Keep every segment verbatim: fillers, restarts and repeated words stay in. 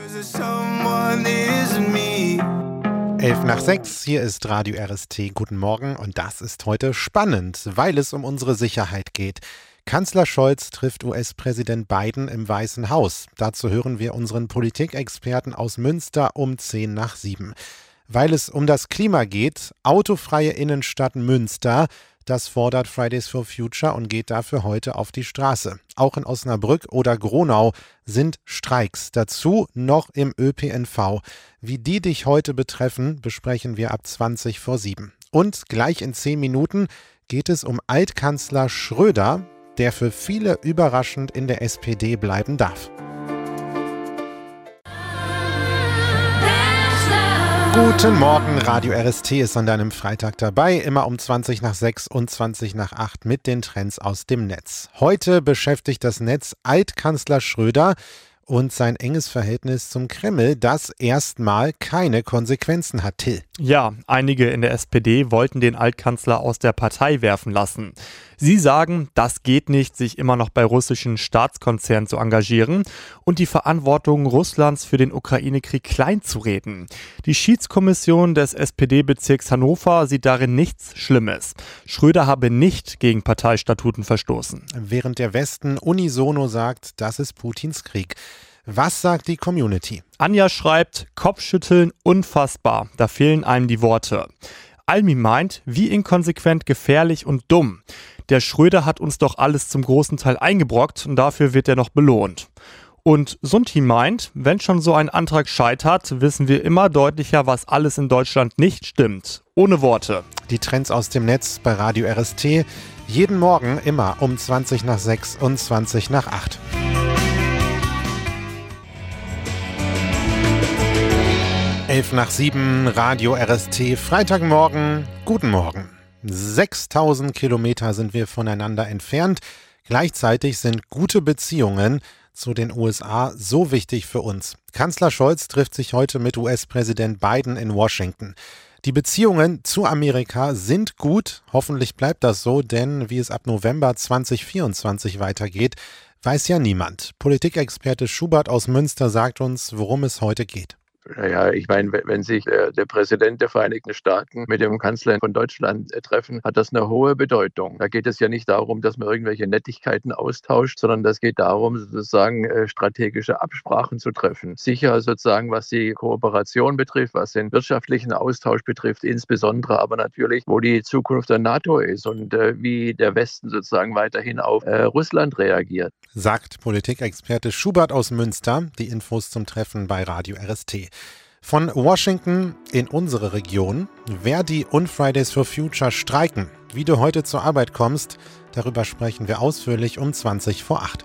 Elf nach sechs, hier ist Radio R S T. Guten Morgen und das ist heute spannend, weil es um unsere Sicherheit geht. Kanzler Scholz trifft U S-Präsident Biden im Weißen Haus. Dazu hören wir unseren Politikexperten aus Münster um zehn nach sieben. Weil es um das Klima geht, autofreie Innenstadt Münster, das fordert Fridays for Future und geht dafür heute auf die Straße. Auch in Osnabrück oder Gronau sind Streiks. Dazu noch im Ö P N V. Wie die dich heute betreffen, besprechen wir ab zwanzig vor sieben. Und gleich in zehn Minuten geht es um Altkanzler Schröder, der für viele überraschend in der S P D bleiben darf. Guten Morgen, Radio R S T ist an deinem Freitag dabei, immer um zwanzig nach sechs und zwanzig nach acht mit den Trends aus dem Netz. Heute beschäftigt das Netz Altkanzler Schröder und sein enges Verhältnis zum Kreml, das erstmal keine Konsequenzen hat, Till. Ja, einige in der S P D wollten den Altkanzler aus der Partei werfen lassen. Sie sagen, das geht nicht, sich immer noch bei russischen Staatskonzernen zu engagieren und die Verantwortung Russlands für den Ukraine-Krieg kleinzureden. Die Schiedskommission des S P D-Bezirks Hannover sieht darin nichts Schlimmes. Schröder habe nicht gegen Parteistatuten verstoßen. Während der Westen unisono sagt, das ist Putins Krieg. Was sagt die Community? Anja schreibt, Kopfschütteln unfassbar, da fehlen einem die Worte. Almi meint, wie inkonsequent, gefährlich und dumm. Der Schröder hat uns doch alles zum großen Teil eingebrockt und dafür wird er noch belohnt. Und Sunti meint, wenn schon so ein Antrag scheitert, wissen wir immer deutlicher, was alles in Deutschland nicht stimmt. Ohne Worte. Die Trends aus dem Netz bei Radio R S T. Jeden Morgen immer um zwanzig nach sechs und zwanzig nach acht. Elf nach sieben, Radio R S T, Freitagmorgen, guten Morgen. sechstausend Kilometer sind wir voneinander entfernt. Gleichzeitig sind gute Beziehungen zu den U S A so wichtig für uns. Kanzler Scholz trifft sich heute mit U S-Präsident Biden in Washington. Die Beziehungen zu Amerika sind gut. Hoffentlich bleibt das so, denn wie es ab November zwanzig vierundzwanzig weitergeht, weiß ja niemand. Politikexperte Schubert aus Münster sagt uns, worum es heute geht. Naja, ich meine, wenn sich der, der Präsident der Vereinigten Staaten mit dem Kanzler von Deutschland treffen, hat das eine hohe Bedeutung. Da geht es ja nicht darum, dass man irgendwelche Nettigkeiten austauscht, sondern das geht darum, sozusagen strategische Absprachen zu treffen. Sicher sozusagen, was die Kooperation betrifft, was den wirtschaftlichen Austausch betrifft, insbesondere aber natürlich, wo die Zukunft der NATO ist und äh, wie der Westen sozusagen weiterhin auf äh, Russland reagiert. Sagt Politikexperte Schubert aus Münster. Die Infos zum Treffen bei Radio R S T. Von Washington in unsere Region. Verdi und Fridays for Future streiken. Wie du heute zur Arbeit kommst, darüber sprechen wir ausführlich um zwanzig vor acht.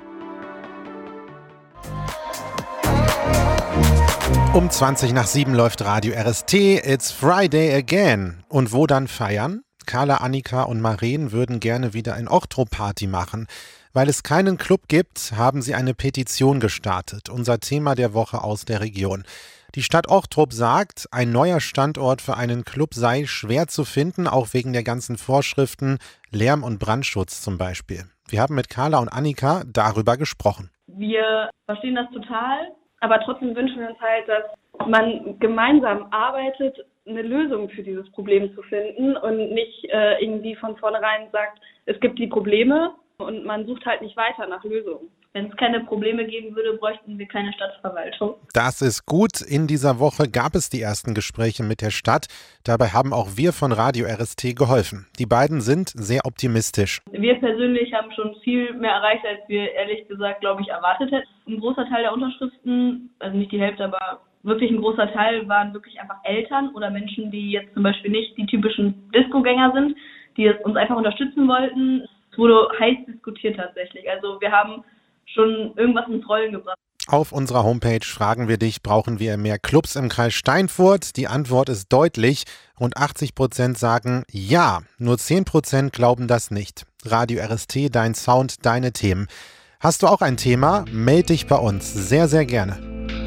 Um zwanzig nach sieben läuft Radio R S T. It's Friday again. Und wo dann feiern? Carla, Annika und Maren würden gerne wieder ein Ochtrup-Party machen. Weil es keinen Club gibt, haben sie eine Petition gestartet. Unser Thema der Woche aus der Region. Die Stadt Ochtrup sagt, ein neuer Standort für einen Club sei schwer zu finden, auch wegen der ganzen Vorschriften, Lärm- und Brandschutz zum Beispiel. Wir haben mit Carla und Annika darüber gesprochen. Wir verstehen das total, aber trotzdem wünschen wir uns halt, dass man gemeinsam arbeitet, eine Lösung für dieses Problem zu finden und nicht äh, irgendwie von vornherein sagt, es gibt die Probleme und man sucht halt nicht weiter nach Lösungen. Wenn es keine Probleme geben würde, bräuchten wir keine Stadtverwaltung. Das ist gut. In dieser Woche gab es die ersten Gespräche mit der Stadt. Dabei haben auch wir von Radio R S T geholfen. Die beiden sind sehr optimistisch. Wir persönlich haben schon viel mehr erreicht, als wir ehrlich gesagt, glaube ich, erwartet hätten. Ein großer Teil der Unterschriften, also nicht die Hälfte, aber wirklich ein großer Teil, waren wirklich einfach Eltern oder Menschen, die jetzt zum Beispiel nicht die typischen Disco-Gänger sind, die uns einfach unterstützen wollten. Es wurde heiß diskutiert tatsächlich. Also wir haben schon irgendwas ins Rollen gebracht. Auf unserer Homepage fragen wir dich, brauchen wir mehr Clubs im Kreis Steinfurt? Die Antwort ist deutlich. Rund achtzig Prozent sagen ja, nur zehn Prozent glauben das nicht. Radio R S T, dein Sound, deine Themen. Hast du auch ein Thema? Meld dich bei uns. Sehr, sehr gerne.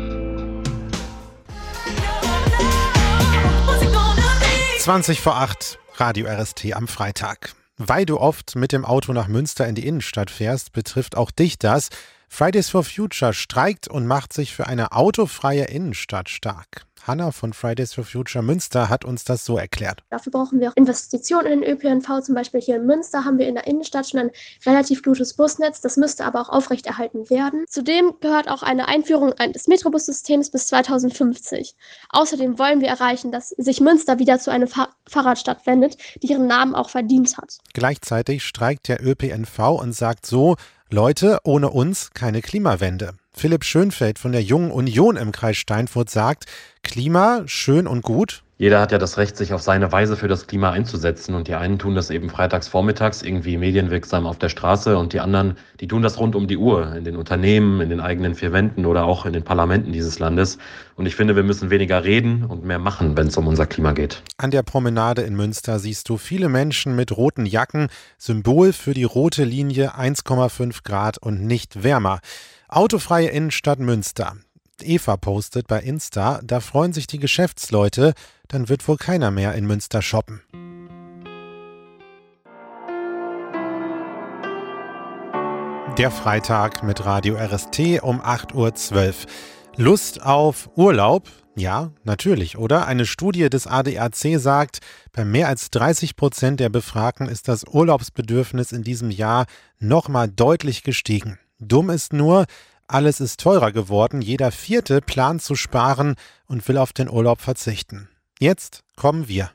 zwanzig vor acht, Radio R S T am Freitag. Weil du oft mit dem Auto nach Münster in die Innenstadt fährst, betrifft auch dich das. Fridays for Future streikt und macht sich für eine autofreie Innenstadt stark. Hanna von Fridays for Future Münster hat uns das so erklärt. Dafür brauchen wir auch Investitionen in den Ö P N V. Zum Beispiel hier in Münster haben wir in der Innenstadt schon ein relativ gutes Busnetz. Das müsste aber auch aufrechterhalten werden. Zudem gehört auch eine Einführung des Metrobus-Systems bis zweitausendfünfzig. Außerdem wollen wir erreichen, dass sich Münster wieder zu einer Fahr- Fahrradstadt wendet, die ihren Namen auch verdient hat. Gleichzeitig streikt der Ö P N V und sagt so: Leute, ohne uns keine Klimawende. Philipp Schönfeld von der Jungen Union im Kreis Steinfurt sagt, Klima, schön und gut. Jeder hat ja das Recht, sich auf seine Weise für das Klima einzusetzen. Und die einen tun das eben freitags vormittags irgendwie medienwirksam auf der Straße und die anderen, die tun das rund um die Uhr, in den Unternehmen, in den eigenen vier Wänden oder auch in den Parlamenten dieses Landes. Und ich finde, wir müssen weniger reden und mehr machen, wenn es um unser Klima geht. An der Promenade in Münster siehst du viele Menschen mit roten Jacken, Symbol für die rote Linie eins Komma fünf Grad und nicht wärmer. Autofreie Innenstadt Münster. Eva postet bei Insta, da freuen sich die Geschäftsleute, dann wird wohl keiner mehr in Münster shoppen. Der Freitag mit Radio R S T um acht Uhr zwölf. Lust auf Urlaub? Ja, natürlich, oder? Eine Studie des A D A C sagt, bei mehr als dreißig Prozent der Befragten ist das Urlaubsbedürfnis in diesem Jahr nochmal deutlich gestiegen. Dumm ist nur, alles ist teurer geworden, jeder Vierte plant zu sparen und will auf den Urlaub verzichten. Jetzt kommen wir.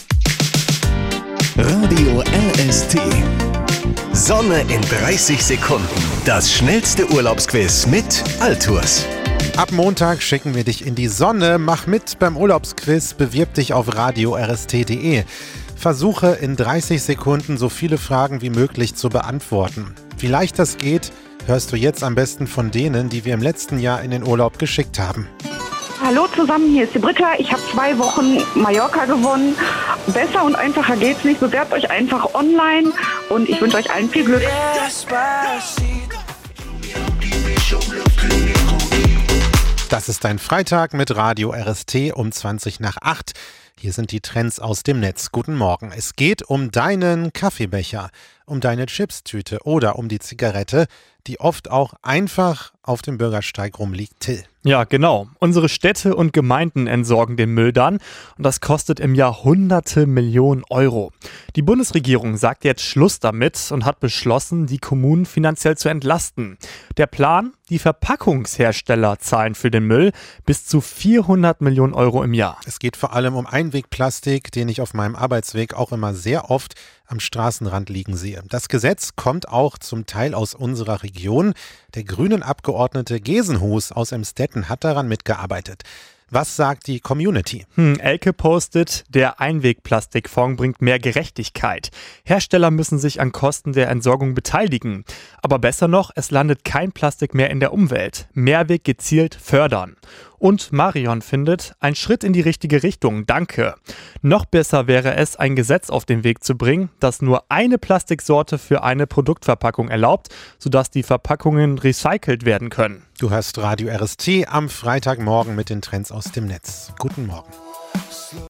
Radio R S T. Sonne in dreißig Sekunden. Das schnellste Urlaubsquiz mit Altours. Ab Montag schicken wir dich in die Sonne. Mach mit beim Urlaubsquiz, bewirb dich auf radio r s t punkt d e. Versuche in dreißig Sekunden so viele Fragen wie möglich zu beantworten. Wie leicht das geht, hörst du jetzt am besten von denen, die wir im letzten Jahr in den Urlaub geschickt haben. Hallo zusammen, hier ist die Britta. Ich habe zwei Wochen Mallorca gewonnen. Besser und einfacher geht's nicht. Bewerbt euch einfach online und ich wünsche euch allen viel Glück. Das ist ein Freitag mit Radio R S T um zwanzig nach acht. Hier sind die Trends aus dem Netz. Guten Morgen. Es geht um deinen Kaffeebecher, um deine Chipstüte oder um die Zigarette, die oft auch einfach auf dem Bürgersteig rumliegt. Till. Ja, genau. Unsere Städte und Gemeinden entsorgen den Müll dann und das kostet im Jahr hunderte Millionen Euro. Die Bundesregierung sagt jetzt Schluss damit und hat beschlossen, die Kommunen finanziell zu entlasten. Der Plan? Die Verpackungshersteller zahlen für den Müll bis zu vierhundert Millionen Euro im Jahr. Es geht vor allem um Einwegplastik, den ich auf meinem Arbeitsweg auch immer sehr oft am Straßenrand liegen sehe. Das Gesetz kommt auch zum Teil aus unserer Region. Der grünen Abgeordnete Gesenhus aus Emstetten hat daran mitgearbeitet. Was sagt die Community? Hm, Elke postet, der Einwegplastikfonds bringt mehr Gerechtigkeit. Hersteller müssen sich an Kosten der Entsorgung beteiligen. Aber besser noch, es landet kein Plastik mehr in der Umwelt. Mehrweg gezielt fördern. Und Marion findet, ein Schritt in die richtige Richtung, danke. Noch besser wäre es, ein Gesetz auf den Weg zu bringen, das nur eine Plastiksorte für eine Produktverpackung erlaubt, sodass die Verpackungen recycelt werden können. Du hörst Radio R S T am Freitagmorgen mit den Trends aus dem Netz. Guten Morgen.